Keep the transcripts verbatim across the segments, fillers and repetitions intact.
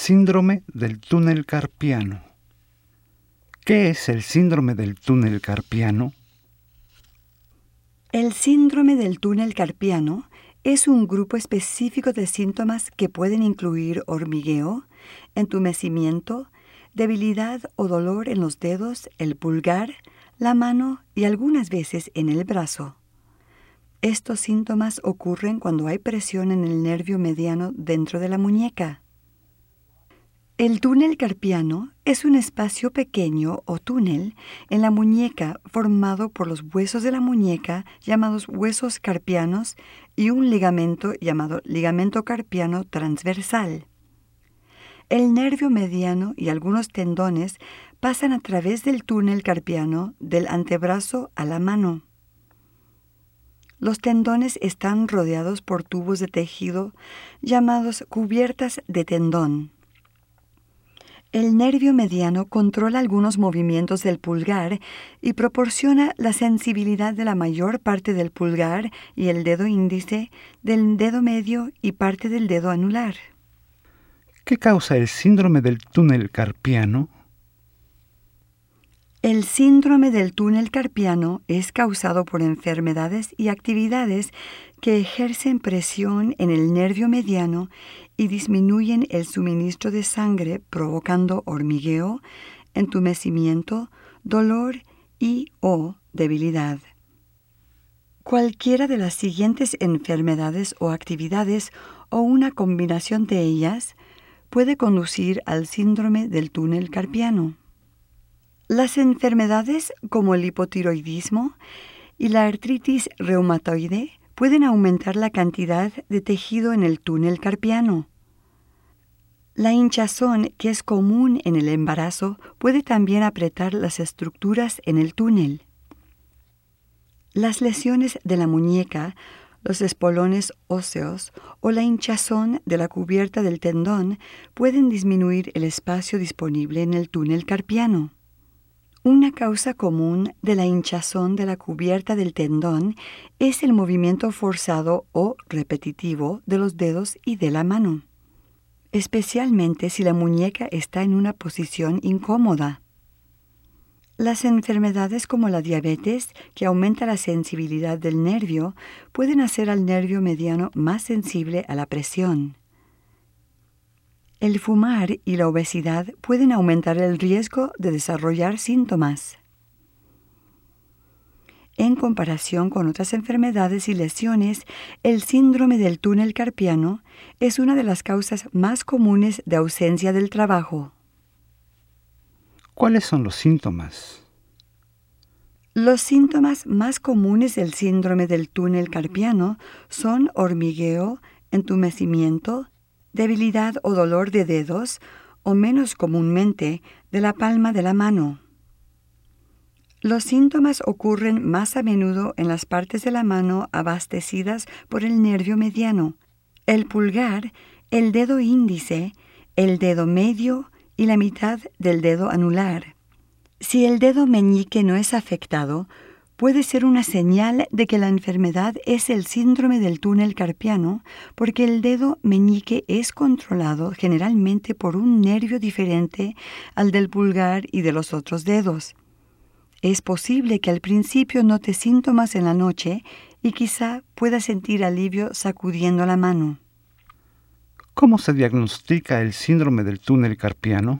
Síndrome del túnel carpiano. ¿Qué es el síndrome del túnel carpiano? El síndrome del túnel carpiano es un grupo específico de síntomas que pueden incluir hormigueo, entumecimiento, debilidad o dolor en los dedos, el pulgar, la mano y algunas veces en el brazo. Estos síntomas ocurren cuando hay presión en el nervio mediano dentro de la muñeca. El túnel carpiano es un espacio pequeño o túnel en la muñeca formado por los huesos de la muñeca llamados huesos carpianos y un ligamento llamado ligamento carpiano transversal. El nervio mediano y algunos tendones pasan a través del túnel carpiano del antebrazo a la mano. Los tendones están rodeados por tubos de tejido llamados cubiertas de tendón. El nervio mediano controla algunos movimientos del pulgar y proporciona la sensibilidad de la mayor parte del pulgar y el dedo índice, del dedo medio y parte del dedo anular. ¿Qué causa el síndrome del túnel carpiano? El síndrome del túnel carpiano es causado por enfermedades y actividades que ejercen presión en el nervio mediano y disminuyen el suministro de sangre, provocando hormigueo, entumecimiento, dolor y o debilidad. Cualquiera de las siguientes enfermedades o actividades o una combinación de ellas puede conducir al síndrome del túnel carpiano. Las enfermedades como el hipotiroidismo y la artritis reumatoide pueden aumentar la cantidad de tejido en el túnel carpiano. La hinchazón, que es común en el embarazo, puede también apretar las estructuras en el túnel. Las lesiones de la muñeca, los espolones óseos o la hinchazón de la cubierta del tendón pueden disminuir el espacio disponible en el túnel carpiano. Una causa común de la hinchazón de la cubierta del tendón es el movimiento forzado o repetitivo de los dedos y de la mano, especialmente si la muñeca está en una posición incómoda. Las enfermedades como la diabetes, que aumenta la sensibilidad del nervio, pueden hacer al nervio mediano más sensible a la presión. El fumar y la obesidad pueden aumentar el riesgo de desarrollar síntomas. En comparación con otras enfermedades y lesiones, el síndrome del túnel carpiano es una de las causas más comunes de ausencia del trabajo. ¿Cuáles son los síntomas? Los síntomas más comunes del síndrome del túnel carpiano son hormigueo, entumecimiento, debilidad o dolor de dedos, o menos comúnmente, de la palma de la mano. Los síntomas ocurren más a menudo en las partes de la mano abastecidas por el nervio mediano, el pulgar, el dedo índice, el dedo medio y la mitad del dedo anular. Si el dedo meñique no es afectado, puede ser una señal de que la enfermedad es el síndrome del túnel carpiano, porque el dedo meñique es controlado generalmente por un nervio diferente al del pulgar y de los otros dedos. Es posible que al principio note síntomas en la noche y quizá pueda sentir alivio sacudiendo la mano. ¿Cómo se diagnostica el síndrome del túnel carpiano?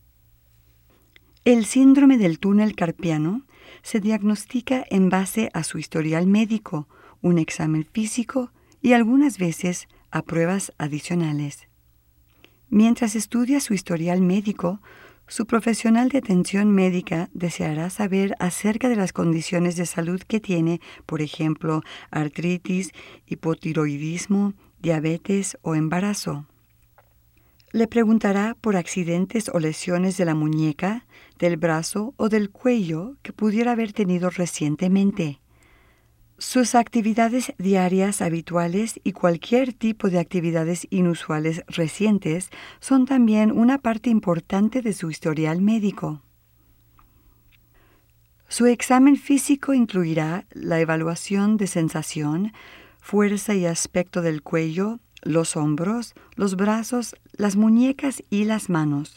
El síndrome del túnel carpiano se diagnostica en base a su historial médico, un examen físico y algunas veces a pruebas adicionales. Mientras estudia su historial médico, su profesional de atención médica deseará saber acerca de las condiciones de salud que tiene, por ejemplo, artritis, hipotiroidismo, diabetes o embarazo. Le preguntará por accidentes o lesiones de la muñeca, del brazo o del cuello que pudiera haber tenido recientemente. Sus actividades diarias habituales y cualquier tipo de actividades inusuales recientes son también una parte importante de su historial médico. Su examen físico incluirá la evaluación de sensación, fuerza y aspecto del cuello, los hombros, los brazos, las muñecas y las manos.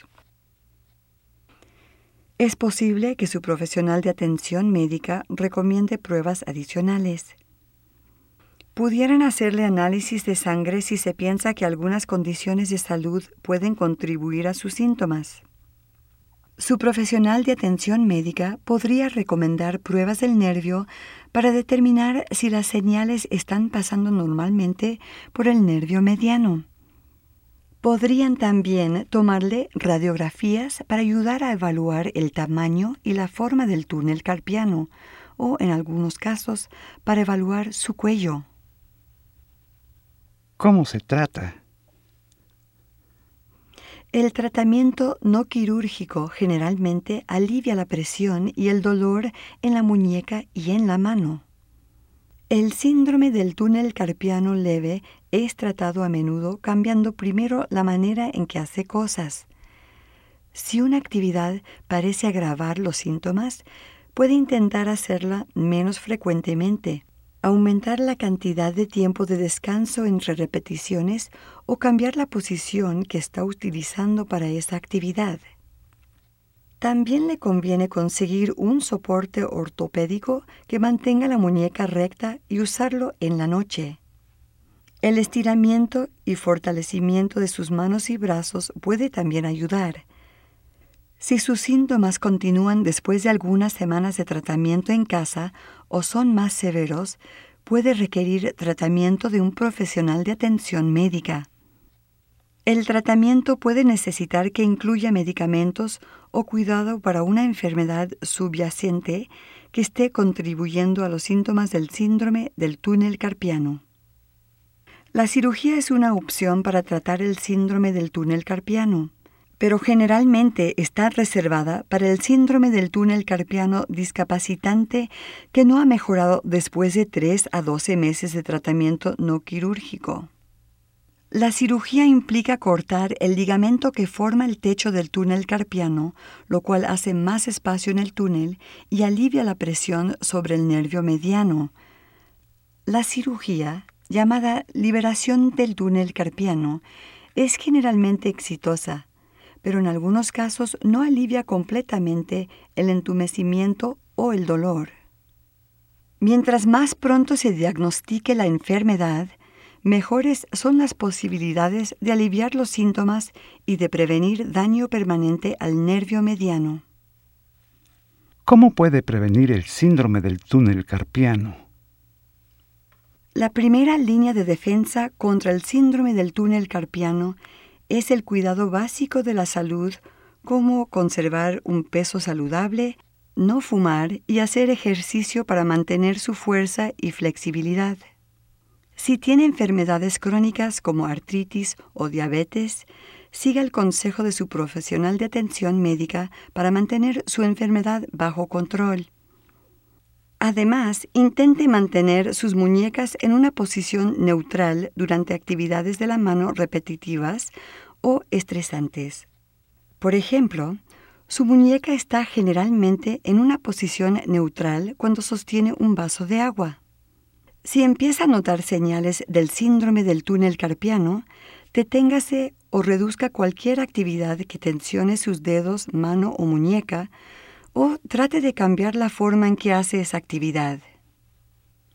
Es posible que su profesional de atención médica recomiende pruebas adicionales. Pudieran hacerle análisis de sangre si se piensa que algunas condiciones de salud pueden contribuir a sus síntomas. Su profesional de atención médica podría recomendar pruebas del nervio para determinar si las señales están pasando normalmente por el nervio mediano. Podrían también tomarle radiografías para ayudar a evaluar el tamaño y la forma del túnel carpiano, o en algunos casos, para evaluar su cuello. ¿Cómo se trata? El tratamiento no quirúrgico generalmente alivia la presión y el dolor en la muñeca y en la mano. El síndrome del túnel carpiano leve es tratado a menudo cambiando primero la manera en que hace cosas. Si una actividad parece agravar los síntomas, puede intentar hacerla menos frecuentemente, aumentar la cantidad de tiempo de descanso entre repeticiones o cambiar la posición que está utilizando para esa actividad. También le conviene conseguir un soporte ortopédico que mantenga la muñeca recta y usarlo en la noche. El estiramiento y fortalecimiento de sus manos y brazos puede también ayudar. Si sus síntomas continúan después de algunas semanas de tratamiento en casa o son más severos, puede requerir tratamiento de un profesional de atención médica. El tratamiento puede necesitar que incluya medicamentos o cuidado para una enfermedad subyacente que esté contribuyendo a los síntomas del síndrome del túnel carpiano. La cirugía es una opción para tratar el síndrome del túnel carpiano, pero generalmente está reservada para el síndrome del túnel carpiano discapacitante que no ha mejorado después de tres a doce meses de tratamiento no quirúrgico. La cirugía implica cortar el ligamento que forma el techo del túnel carpiano, lo cual hace más espacio en el túnel y alivia la presión sobre el nervio mediano. La cirugía, llamada liberación del túnel carpiano, es generalmente exitosa, pero en algunos casos no alivia completamente el entumecimiento o el dolor. Mientras más pronto se diagnostique la enfermedad, mejores son las posibilidades de aliviar los síntomas y de prevenir daño permanente al nervio mediano. ¿Cómo puede prevenir el síndrome del túnel carpiano? La primera línea de defensa contra el síndrome del túnel carpiano es el cuidado básico de la salud, como conservar un peso saludable, no fumar y hacer ejercicio para mantener su fuerza y flexibilidad. Si tiene enfermedades crónicas como artritis o diabetes, siga el consejo de su profesional de atención médica para mantener su enfermedad bajo control. Además, intente mantener sus muñecas en una posición neutral durante actividades de la mano repetitivas o estresantes. Por ejemplo, su muñeca está generalmente en una posición neutral cuando sostiene un vaso de agua. Si empieza a notar señales del síndrome del túnel carpiano, deténgase o reduzca cualquier actividad que tensione sus dedos, mano o muñeca, o trate de cambiar la forma en que hace esa actividad.